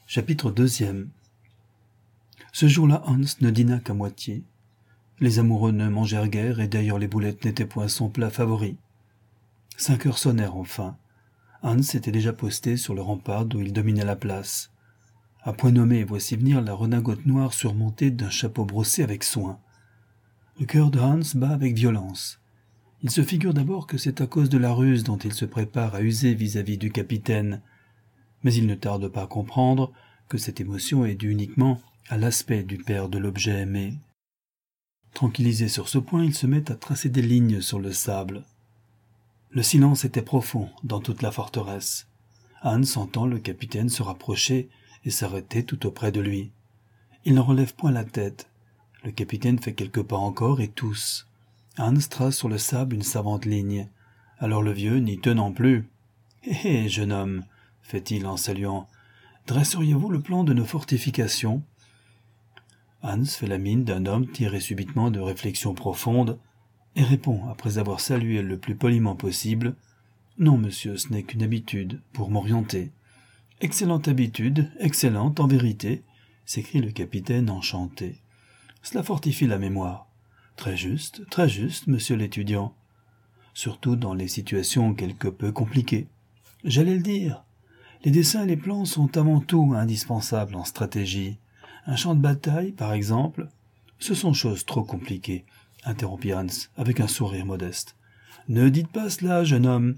Chapitre 2. Ce jour-là, Hans ne dîna qu'à moitié. Les amoureux ne mangèrent guère, et d'ailleurs les boulettes n'étaient point son plat favori. 5 heures sonnèrent enfin. Hans était déjà posté sur le rempart d'où il dominait la place. À point nommé, voici venir la redingote noire surmontée d'un chapeau brossé avec soin. Le cœur de Hans bat avec violence. Il se figure d'abord que c'est à cause de la ruse dont il se prépare à user vis-à-vis du capitaine. Mais il ne tarde pas à comprendre que cette émotion est due uniquement à l'aspect du père de l'objet aimé. Tranquillisé sur ce point, il se met à tracer des lignes sur le sable. Le silence était profond dans toute la forteresse. Hans entend le capitaine se rapprocher et s'arrêter tout auprès de lui. Il n'en relève point la tête. Le capitaine fait quelques pas encore et tousse. Hans trace sur le sable une savante ligne. Alors le vieux, n'y tenant plus. « Hé, jeune homme !» fait-il en saluant. « Dresseriez-vous le plan de nos fortifications ?» Hans fait la mine d'un homme tiré subitement de réflexions profondes et répond, après avoir salué le plus poliment possible, « Non, monsieur, ce n'est qu'une habitude, pour m'orienter. »« Excellente habitude, excellente en vérité !» s'écrie le capitaine enchanté. « Cela fortifie la mémoire. Très juste, monsieur l'étudiant. Surtout dans les situations quelque peu compliquées. J'allais le dire. Les dessins et les plans sont avant tout indispensables en stratégie. Un champ de bataille, par exemple, ce sont choses trop compliquées, interrompit Hans, avec un sourire modeste. Ne dites pas cela, jeune homme.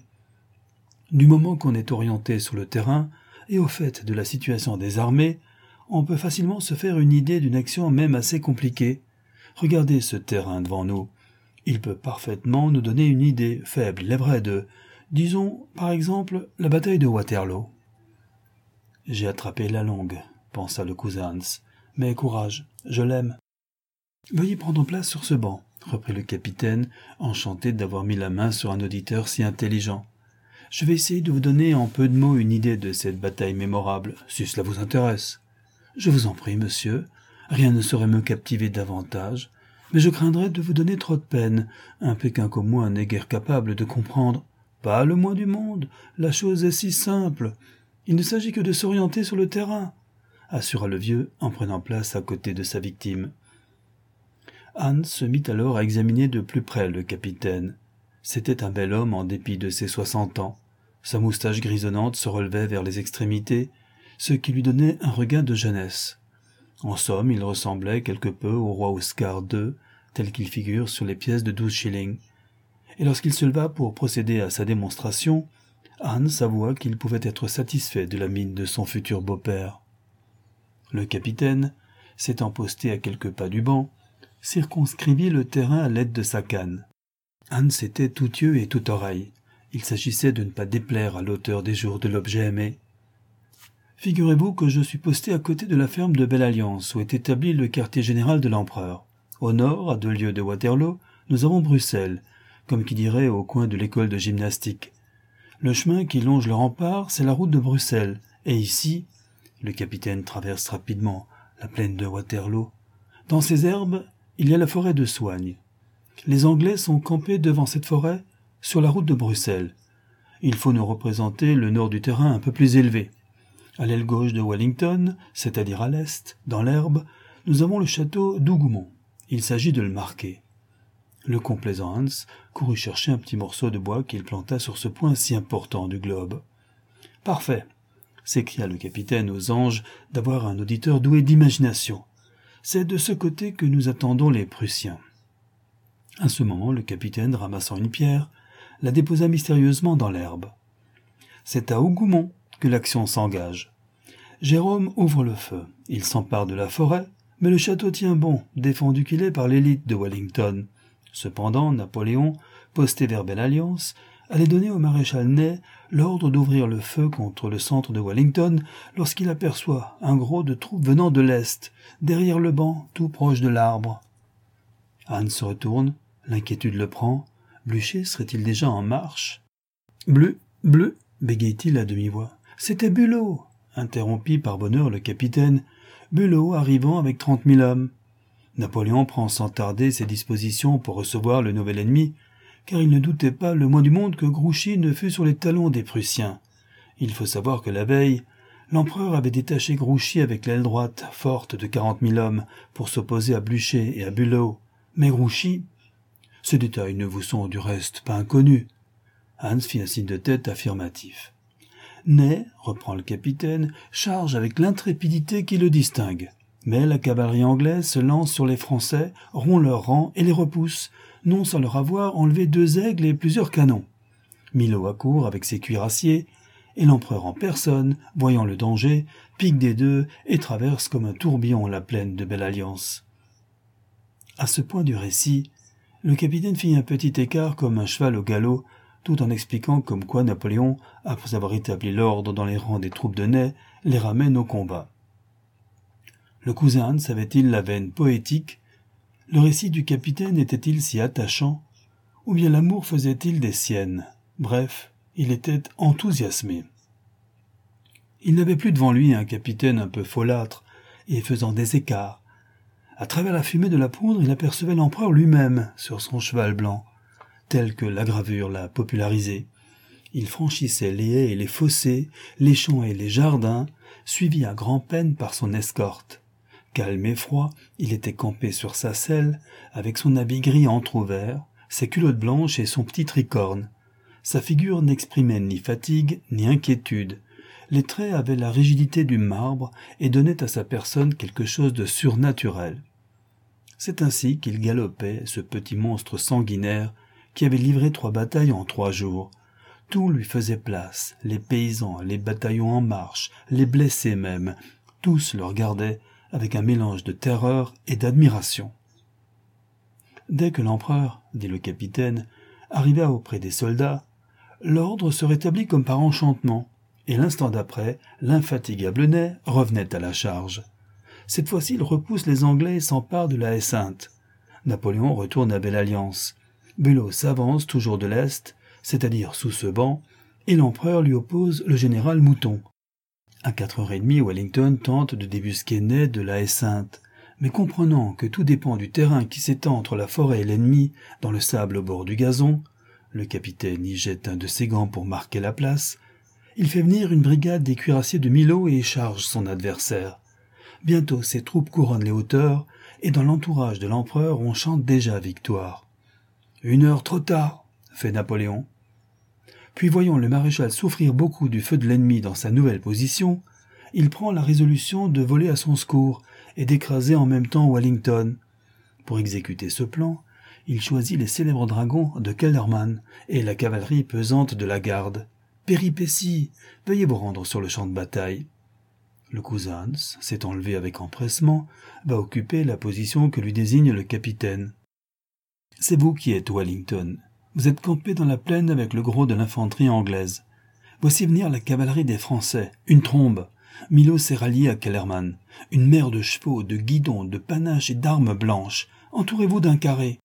Du moment qu'on est orienté sur le terrain et au fait de la situation des armées, on peut facilement se faire une idée d'une action même assez compliquée. Regardez ce terrain devant nous. Il peut parfaitement nous donner une idée, faible, il est vrai, disons, par exemple, la bataille de Waterloo. J'ai attrapé la longue, pensa le cousin Hans. Mais courage, je l'aime. Veuillez prendre place sur ce banc, reprit le capitaine, enchanté d'avoir mis la main sur un auditeur si intelligent. Je vais essayer de vous donner en peu de mots une idée de cette bataille mémorable, si cela vous intéresse. Je vous en prie, monsieur, rien ne saurait me captiver davantage, mais je craindrais de vous donner trop de peine, un Pékin comme moi n'est guère capable de comprendre. Pas le moins du monde, la chose est si simple. Il ne s'agit que de s'orienter sur le terrain, assura le vieux en prenant place à côté de sa victime. Hans se mit alors à examiner de plus près le capitaine. C'était un bel homme en dépit de ses 60 ans. Sa moustache grisonnante se relevait vers les extrémités, ce qui lui donnait un regain de jeunesse. En somme, il ressemblait quelque peu au roi Oscar II, tel qu'il figure sur les pièces de 12 shillings. Et lorsqu'il se leva pour procéder à sa démonstration, Hans avoua qu'il pouvait être satisfait de la mine de son futur beau-père. Le capitaine, s'étant posté à quelques pas du banc, circonscrivit le terrain à l'aide de sa canne. Hans était tout yeux et tout oreille. Il s'agissait de ne pas déplaire à l'auteur des jours de l'objet aimé. Figurez-vous que je suis posté à côté de la ferme de Belle-Alliance, où est établi le quartier général de l'empereur. Au nord, à 2 lieues de Waterloo, nous avons Bruxelles, comme qui dirait au coin de l'école de gymnastique. Le chemin qui longe le rempart, c'est la route de Bruxelles, et ici, le capitaine traverse rapidement la plaine de Waterloo. Dans ces herbes, il y a la forêt de Soignes. Les Anglais sont campés devant cette forêt, sur la route de Bruxelles. Il faut nous représenter le nord du terrain un peu plus élevé. À l'aile gauche de Wellington, c'est-à-dire à l'est, dans l'herbe, nous avons le château d'Hougoumont. Il s'agit de le marquer. Le complaisant Hans courut chercher un petit morceau de bois qu'il planta sur ce point si important du globe. « Parfait !» s'écria le capitaine aux anges d'avoir un auditeur doué d'imagination. « C'est de ce côté que nous attendons les Prussiens. » À ce moment, le capitaine, ramassant une pierre, la déposa mystérieusement dans l'herbe. C'est à Hougoumont que l'action s'engage. Jérôme ouvre le feu. Il s'empare de la forêt, mais le château tient bon, défendu qu'il est par l'élite de Wellington. Cependant, Napoléon, posté vers Belle-Alliance, allait donner au maréchal Ney l'ordre d'ouvrir le feu contre le centre de Wellington lorsqu'il aperçoit un gros de troupes venant de l'est, derrière le banc, tout proche de l'arbre. Hans se retourne, l'inquiétude le prend. Blücher serait-il déjà en marche? Bleu, bégaye-t-il à demi-voix. C'était Bülow, interrompit par bonheur le capitaine. Bülow arrivant avec 30 000 hommes. Napoléon prend sans tarder ses dispositions pour recevoir le nouvel ennemi, car il ne doutait pas le moins du monde que Grouchy ne fût sur les talons des Prussiens. Il faut savoir que la veille, L'empereur avait détaché Grouchy avec l'aile droite, forte de 40 000 hommes, pour s'opposer à Blücher et à Bülow. Mais Grouchy... Ces détails ne vous sont du reste pas inconnus. Hans fit un signe de tête affirmatif. Ney, reprend le capitaine, charge avec l'intrépidité qui le distingue. Mais la cavalerie anglaise se lance sur les Français, rompt leurs rangs et les repousse, non sans leur avoir enlevé 2 aigles et plusieurs canons. Milhaud accourt avec ses cuirassiers, et l'empereur en personne, voyant le danger, pique des 2 et traverse comme un tourbillon la plaine de Belle-Alliance. À ce point du récit, le capitaine fit un petit écart comme un cheval au galop, tout en expliquant comme quoi Napoléon, après avoir établi l'ordre dans les rangs des troupes de Ney, les ramène au combat. Le cousin Hans avait-il la veine poétique? Le récit du capitaine était-il si attachant? Ou bien l'amour faisait-il des siennes? Bref, il était enthousiasmé. Il n'avait plus devant lui un capitaine un peu folâtre et faisant des écarts. À travers la fumée de la poudre, il apercevait l'empereur lui-même sur son cheval blanc, tel que la gravure l'a popularisé. Il franchissait les haies et les fossés, les champs et les jardins, suivi à grand-peine par son escorte. Calme et froid, il était campé sur sa selle, avec son habit gris entr'ouvert, ses culottes blanches et son petit tricorne. Sa figure n'exprimait ni fatigue ni inquiétude. Les traits avaient la rigidité du marbre et donnaient à sa personne quelque chose de surnaturel. C'est ainsi qu'il galopait, ce petit monstre sanguinaire, qui avait livré 3 batailles en 3 jours. Tout lui faisait place, les paysans, les bataillons en marche, les blessés même, tous le regardaient avec un mélange de terreur et d'admiration. Dès que l'empereur, dit le capitaine, arriva auprès des soldats, l'ordre se rétablit comme par enchantement, et l'instant d'après, l'infatigable Ney revenait à la charge. Cette fois-ci, il repousse les Anglais et s'empare de la Haie-Sainte. Napoléon retourne à Belle-Alliance. Bülow s'avance toujours de l'Est, c'est-à-dire sous ce banc, et l'empereur lui oppose le général Mouton. À 4h30, Wellington tente de débusquer Ney de la Haie-Sainte, mais comprenant que tout dépend du terrain qui s'étend entre la forêt et l'ennemi, dans le sable au bord du gazon, le capitaine y jette un de ses gants pour marquer la place, il fait venir une brigade des cuirassiers de Milhaud et charge son adversaire. Bientôt ses troupes couronnent les hauteurs, et dans l'entourage de l'empereur on chante déjà victoire. « 1 heure trop tard !» fait Napoléon. Puis voyant le maréchal souffrir beaucoup du feu de l'ennemi dans sa nouvelle position, il prend la résolution de voler à son secours et d'écraser en même temps Wellington. Pour exécuter ce plan, il choisit les célèbres dragons de Kellermann et la cavalerie pesante de la garde. Péripétie, veuillez vous rendre sur le champ de bataille. Le cousin Hans, s'étant levé avec empressement, va occuper la position que lui désigne le capitaine. C'est vous qui êtes Wellington. Vous êtes campé dans la plaine avec le gros de l'infanterie anglaise. Voici venir la cavalerie des Français, une trombe. Milhaud s'est rallié à Kellermann. Une mer de chevaux, de guidons, de panaches et d'armes blanches. Entourez-vous d'un carré.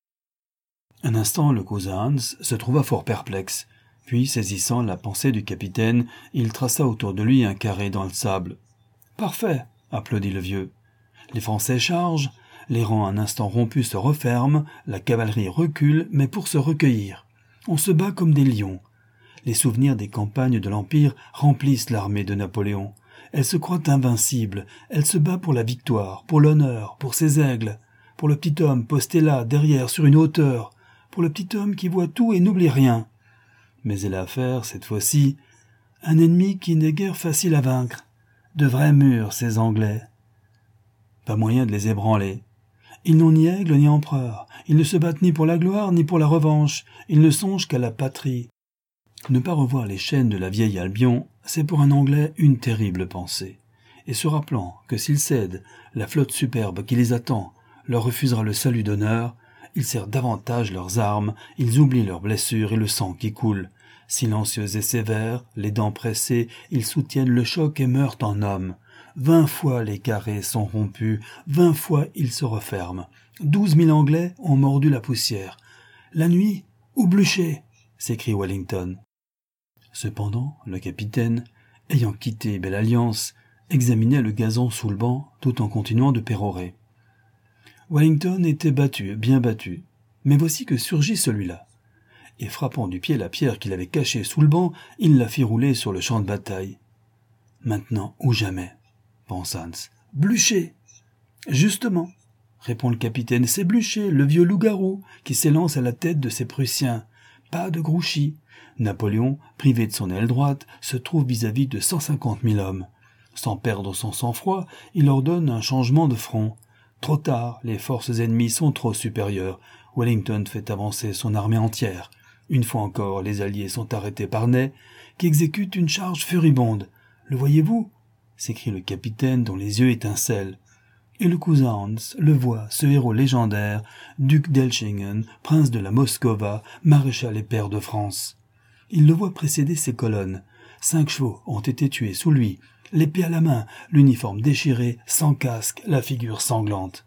Un instant, le cousin Hans se trouva fort perplexe. Puis, saisissant la pensée du capitaine, il traça autour de lui un carré dans le sable. « Parfait !» applaudit le vieux. Les Français chargent, les rangs un instant rompus se referment, la cavalerie recule, mais pour se recueillir. On se bat comme des lions. Les souvenirs des campagnes de l'Empire remplissent l'armée de Napoléon. Elle se croit invincible, elle se bat pour la victoire, pour l'honneur, pour ses aigles, pour le petit homme posté là, derrière, sur une hauteur, pour le petit homme qui voit tout et n'oublie rien. Mais elle a affaire, cette fois-ci, un ennemi qui n'est guère facile à vaincre. De vrais murs, ces Anglais. Pas moyen de les ébranler. Ils n'ont ni aigle ni empereur. Ils ne se battent ni pour la gloire ni pour la revanche. Ils ne songent qu'à la patrie. Ne pas revoir les chaînes de la vieille Albion, c'est pour un Anglais une terrible pensée. Et se rappelant que s'ils cèdent, la flotte superbe qui les attend leur refusera le salut d'honneur, ils serrent davantage leurs armes, ils oublient leurs blessures et le sang qui coule. Silencieux et sévères, les dents pressées, ils soutiennent le choc et meurent en hommes. 20 fois les carrés sont rompus, 20 fois ils se referment. 12 000 Anglais ont mordu la poussière. La nuit, où Blücher, s'écrie Wellington. Cependant, le capitaine, ayant quitté Belle-Alliance, examinait le gazon sous le banc tout en continuant de pérorer. Wellington était battu, bien battu, mais voici que surgit celui-là. Et frappant du pied la pierre qu'il avait cachée sous le banc, il la fit rouler sur le champ de bataille. Maintenant ou jamais, pense Hans. Blücher! Justement, répond le capitaine, c'est Blücher, le vieux loup-garou, qui s'élance à la tête de ses Prussiens. Pas de Grouchy. Napoléon, privé de son aile droite, se trouve vis-à-vis de 150 000 hommes. Sans perdre son sang-froid, il ordonne un changement de front. Trop tard, les forces ennemies sont trop supérieures. Wellington fait avancer son armée entière. Une fois encore, les Alliés sont arrêtés par Ney, qui exécute une charge furibonde. « Le voyez-vous » s'écrie le capitaine dont les yeux étincellent. Et le cousin Hans le voit, ce héros légendaire, duc d'Elchingen, prince de la Moscova, maréchal et pair de France. Il le voit précéder ses colonnes. 5 chevaux ont été tués sous lui, l'épée à la main, l'uniforme déchiré, sans casque, la figure sanglante.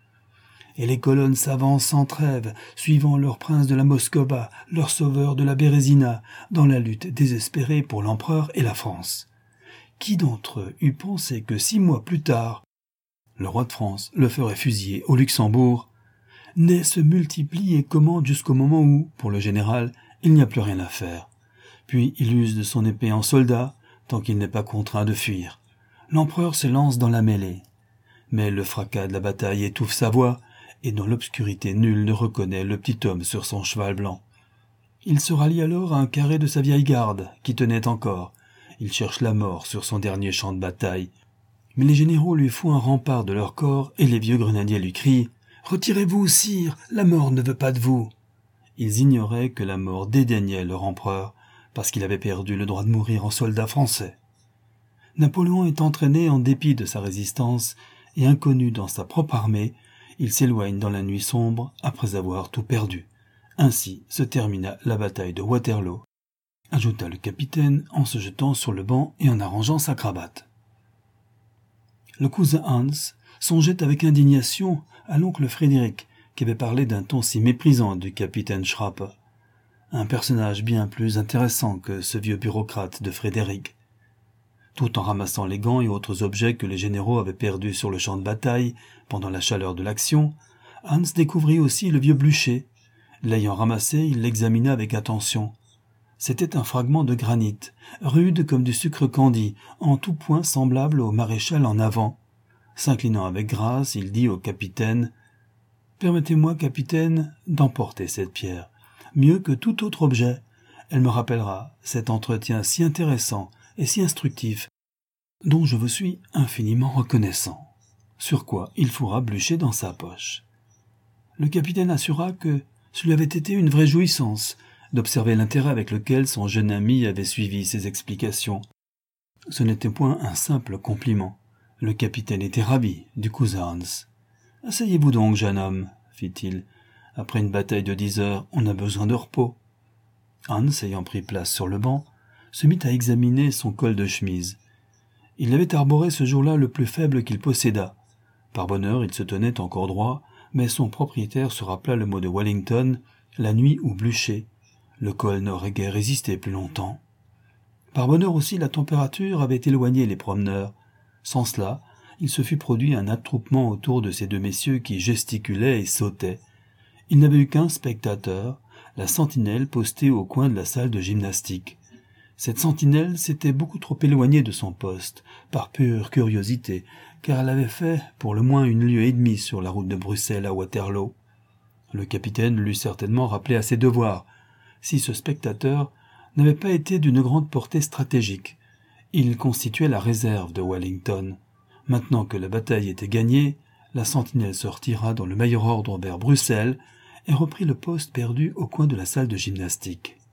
Et les colonnes s'avancent sans trêve, suivant leur prince de la Moscova, leur sauveur de la Bérésina, dans la lutte désespérée pour l'empereur et la France. Qui d'entre eux eût pensé que 6 mois plus tard, le roi de France le ferait fusiller au Luxembourg? Ney se multiplie et commande jusqu'au moment où, pour le général, il n'y a plus rien à faire. Puis il use de son épée en soldat, tant qu'il n'est pas contraint de fuir. L'empereur se lance dans la mêlée. Mais le fracas de la bataille étouffe sa voix, et dans l'obscurité nul ne reconnaît le petit homme sur son cheval blanc. Il se rallie alors à un carré de sa vieille garde, qui tenait encore. Il cherche la mort sur son dernier champ de bataille. Mais les généraux lui font un rempart de leur corps, et les vieux grenadiers lui crient « Retirez-vous, sire, la mort ne veut pas de vous !» Ils ignoraient que la mort dédaignait leur empereur, parce qu'il avait perdu le droit de mourir en soldat français. Napoléon est entraîné en dépit de sa résistance, et inconnu dans sa propre armée, il s'éloigne dans la nuit sombre après avoir tout perdu. Ainsi se termina la bataille de Waterloo, ajouta le capitaine en se jetant sur le banc et en arrangeant sa cravate. Le cousin Hans songeait avec indignation à l'oncle Frédéric, qui avait parlé d'un ton si méprisant du capitaine Schrappe. Un personnage bien plus intéressant que ce vieux bureaucrate de Frédéric. Tout en ramassant les gants et autres objets que les généraux avaient perdus sur le champ de bataille pendant la chaleur de l'action, Hans découvrit aussi le vieux Blücher. L'ayant ramassé, il l'examina avec attention. C'était un fragment de granit, rude comme du sucre candi, en tout point semblable au maréchal en avant. S'inclinant avec grâce, il dit au capitaine « Permettez-moi, capitaine, d'emporter cette pierre. Mieux que tout autre objet. Elle me rappellera cet entretien si intéressant et si instructif, dont je vous suis infiniment reconnaissant. » Sur quoi il fourra Blücher dans sa poche. Le capitaine assura que ce lui avait été une vraie jouissance d'observer l'intérêt avec lequel son jeune ami avait suivi ses explications. Ce n'était point un simple compliment. Le capitaine était ravi du cousin Hans. « Asseyez-vous donc, jeune homme, fit-il. Après une bataille de 10 heures, on a besoin de repos. » Hans, ayant pris place sur le banc, se mit à examiner son col de chemise. Il avait arboré ce jour-là le plus faible qu'il possédât. Par bonheur, il se tenait encore droit, mais son propriétaire se rappela le mot de Wellington, la nuit où Blücher. Le col n'aurait guère résisté plus longtemps. Par bonheur aussi, la température avait éloigné les promeneurs. Sans cela, il se fût produit un attroupement autour de ces 2 messieurs qui gesticulaient et sautaient. Il n'avait eu qu'un spectateur, la sentinelle postée au coin de la salle de gymnastique. Cette sentinelle s'était beaucoup trop éloignée de son poste, par pure curiosité, car elle avait fait pour le moins 1 lieue et demie sur la route de Bruxelles à Waterloo. Le capitaine l'eût certainement rappelé à ses devoirs, si ce spectateur n'avait pas été d'une grande portée stratégique. Il constituait la réserve de Wellington. Maintenant que la bataille était gagnée, la sentinelle se retira dans le meilleur ordre vers Bruxelles et reprit le poste perdu au coin de la salle de gymnastique.